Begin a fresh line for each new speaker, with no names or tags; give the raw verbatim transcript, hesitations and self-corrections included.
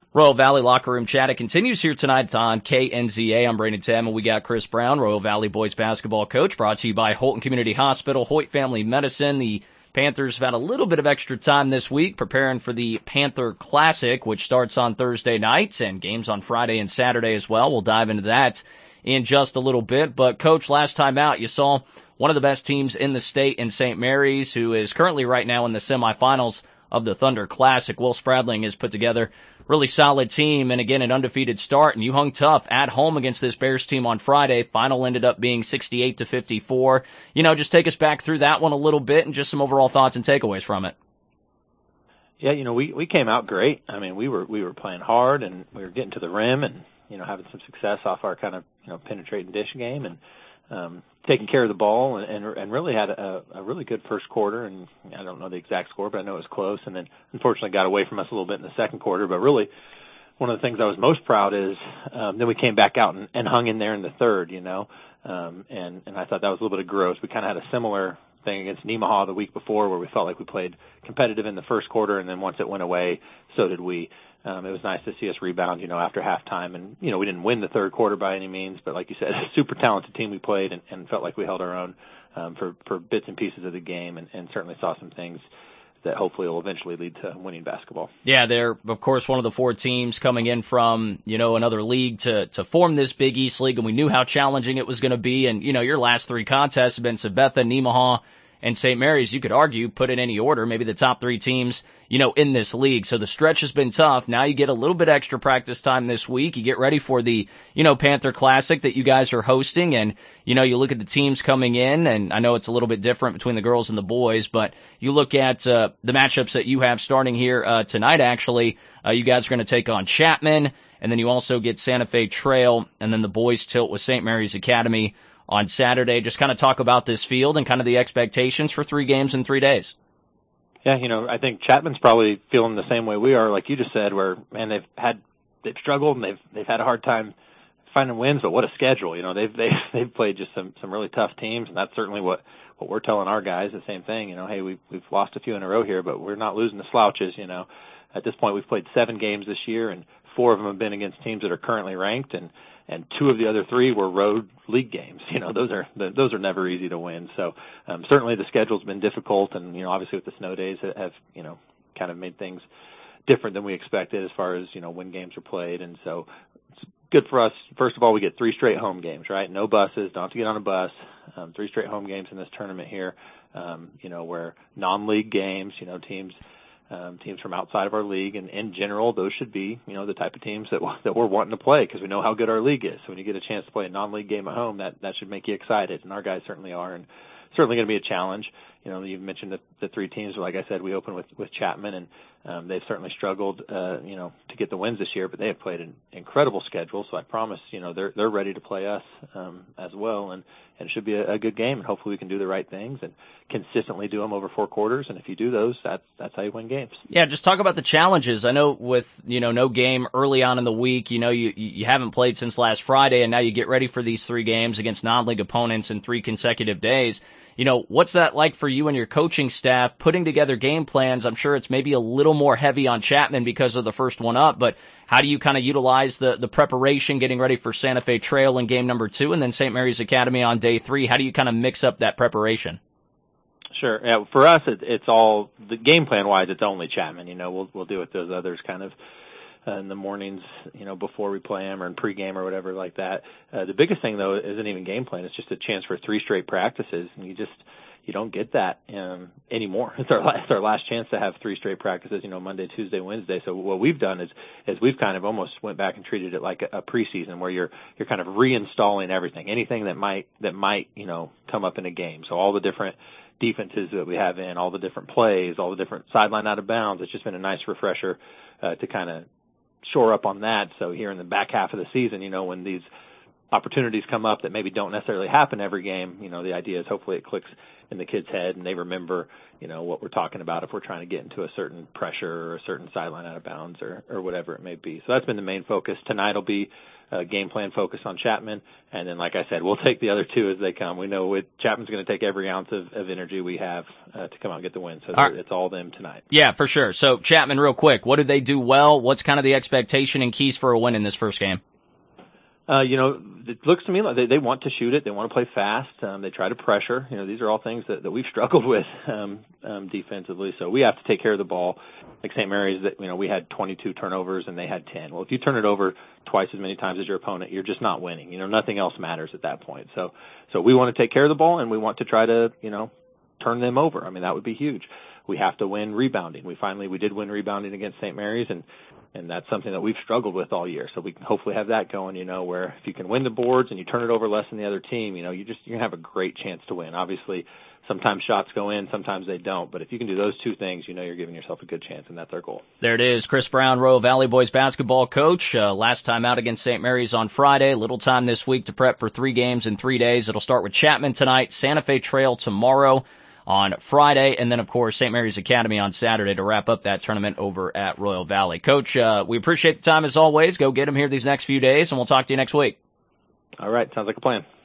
Royal Valley Locker Room Chat. It continues here tonight on K N Z A. I'm Brandon Tam, and we got Chris Brown, Royal Valley boys basketball coach, brought to you by Holton Community Hospital, Hoyt Family Medicine. The Panthers have had a little bit of extra time this week preparing for the Panther Classic, which starts on Thursday night, and games on Friday and Saturday as well. We'll dive into that in just a little bit. But, Coach, last time out, you saw one of the best teams in the state in Saint Mary's, who is currently right now in the semifinals of the Thunder Classic. Will Spradling has put together a really solid team, and again, an undefeated start, and you hung tough at home against this Bears team on Friday. Final ended up being sixty-eight to fifty-four. You know, just take us back through that one a little bit and just some overall thoughts and takeaways from it.
Yeah, you know, we, we came out great. I mean, we were we were playing hard, and we were getting to the rim and, you know, having some success off our kind of, you know, penetrating dish game, and um, taking care of the ball, and, and, and really had a, a really good first quarter. And I don't know the exact score, but I know it was close. And then unfortunately got away from us a little bit in the second quarter. But really, one of the things I was most proud is um, then we came back out and, and hung in there in the third, you know. Um, and, and I thought that was a little bit of growth. We kind of had a similar thing against Nemaha the week before, where we felt like we played competitive in the first quarter, and then once it went away, so did we. Um, it was nice to see us rebound, you know, after halftime. And, you know, we didn't win the third quarter by any means, but like you said, a super talented team we played, and, and felt like we held our own um, for, for bits and pieces of the game, and, and certainly saw some things that hopefully will eventually lead to winning basketball.
Yeah, they're, of course, one of the four teams coming in from, you know, another league to, to form this Big East League, and we knew how challenging it was going to be. And, you know, your last three contests have been Sabetha, Nemaha, and Saint Mary's. You could argue, put in any order, maybe the top three teams, you know, in this league. So the stretch has been tough. Now you get a little bit extra practice time this week. You get ready for the, you know, Panther Classic that you guys are hosting. And, you know, you look at the teams coming in, and I know it's a little bit different between the girls and the boys, but you look at uh, the matchups that you have starting here uh, tonight, actually. Uh, you guys are going to take on Chapman, and then you also get Santa Fe Trail, and then the boys tilt with Saint Mary's Academy on Saturday. Just kind of talk about this field and kind of the expectations for three games in three days.
Yeah, you know, I think Chapman's probably feeling the same way we are, like you just said, where, man, they've had, they've struggled and they've, they've had a hard time finding wins, but what a schedule. You know, they've, they've, they've played just some, some really tough teams, and that's certainly what, what we're telling our guys, the same thing. You know, hey, we've, we've lost a few in a row here, but we're not losing the slouches, you know. At this point, we've played seven games this year, and four of them have been against teams that are currently ranked, and, and two of the other three were road league games. You know, those are those are never easy to win. So um, certainly the schedule's been difficult, and, you know, obviously with the snow days have, you know, kind of made things different than we expected as far as, you know, when games are played. And so it's good for us. First of all, we get three straight home games, right? No buses, don't have to get on a bus. Um, three straight home games in this tournament here, um, you know, where non-league games, you know, teams – Um, teams from outside of our league, and in general, those should be, you know, the type of teams that that we're wanting to play, because we know how good our league is. So when you get a chance to play a non-league game at home, that that should make you excited, and our guys certainly are, and certainly going to be a challenge. You know, you've mentioned the, the three teams. Like I said, we open with with Chapman, and um, they've certainly struggled, uh, you know, to get the wins this year, but they have played an incredible schedule. So I promise, you know, they're they're ready to play us um, as well, and, and it should be a, a good game. And hopefully we can do the right things and consistently do them over four quarters. And if you do those, that's that's how you win games.
Yeah, just talk about the challenges. I know with, you know, no game early on in the week, you know, you you haven't played since last Friday, and now you get ready for these three games against non-league opponents in three consecutive days. You know, what's that like for you and your coaching staff putting together game plans? I'm sure it's maybe a little more heavy on Chapman because of the first one up, but how do you kind of utilize the, the preparation, getting ready for Santa Fe Trail in game number two, and then Saint Mary's Academy on day three? How do you kind of mix up that preparation?
Sure. Yeah, for us, it, it's all, the game plan-wise, it's only Chapman. You know, we'll we'll deal with those others kind of Uh, in the mornings, you know, before we play them, or in pregame or whatever like that. Uh, the biggest thing, though, isn't even game plan. It's just a chance for three straight practices, and you just you don't get that um, anymore. It's our, last, it's our last chance to have three straight practices, you know, Monday, Tuesday, Wednesday. So what we've done is is we've kind of almost went back and treated it like a, a preseason, where you're you're kind of reinstalling everything, anything that might that might you know come up in a game. So all the different defenses that we have in, all the different plays, all the different sideline out of bounds. It's just been a nice refresher uh, to kind of shore up on that. So here in the back half of the season, you know, when these opportunities come up that maybe don't necessarily happen every game, you know, the idea is hopefully it clicks in the kid's head and they remember, you know, what we're talking about if we're trying to get into a certain pressure or a certain sideline out of bounds or, or whatever it may be. So that's been the main focus. Tonight will be a game plan focus on Chapman. And then, like I said, we'll take the other two as they come. We know with Chapman's going to take every ounce of, of energy we have uh, to come out and get the win. So all right. It's all them tonight.
Yeah, for sure. So Chapman, real quick, what did they do well? What's kind of the expectation and keys for a win in this first game?
Uh, you know, it looks to me like they, they want to shoot it. They want to play fast. Um, they try to pressure. You know, these are all things that, that we've struggled with um, um, defensively. So we have to take care of the ball. Like Saint Mary's, that you know, we had twenty-two turnovers and they had ten. Well, if you turn it over twice as many times as your opponent, you're just not winning. You know, nothing else matters at that point. So, so we want to take care of the ball and we want to try to, you know, turn them over. I mean, that would be huge. We have to win rebounding. We finally we did win rebounding against Saint Mary's, and and that's something that we've struggled with all year. So we can hopefully have that going, you know, where if you can win the boards and you turn it over less than the other team, you know, you just you're gonna have a great chance to win. Obviously, sometimes shots go in, sometimes they don't. But if you can do those two things, you know you're giving yourself a good chance, and that's our goal.
There it is. Chris Brown, Royal Valley Boys basketball coach. Uh, last time out against Saint Mary's on Friday. Little time this week to prep for three games in three days. It'll start with Chapman tonight, Santa Fe Trail tomorrow on Friday, and then, of course, Saint Mary's Academy on Saturday to wrap up that tournament over at Royal Valley. Coach, uh, we appreciate the time as always. Go get them here these next few days, and we'll talk to you next week.
All right. Sounds like a plan.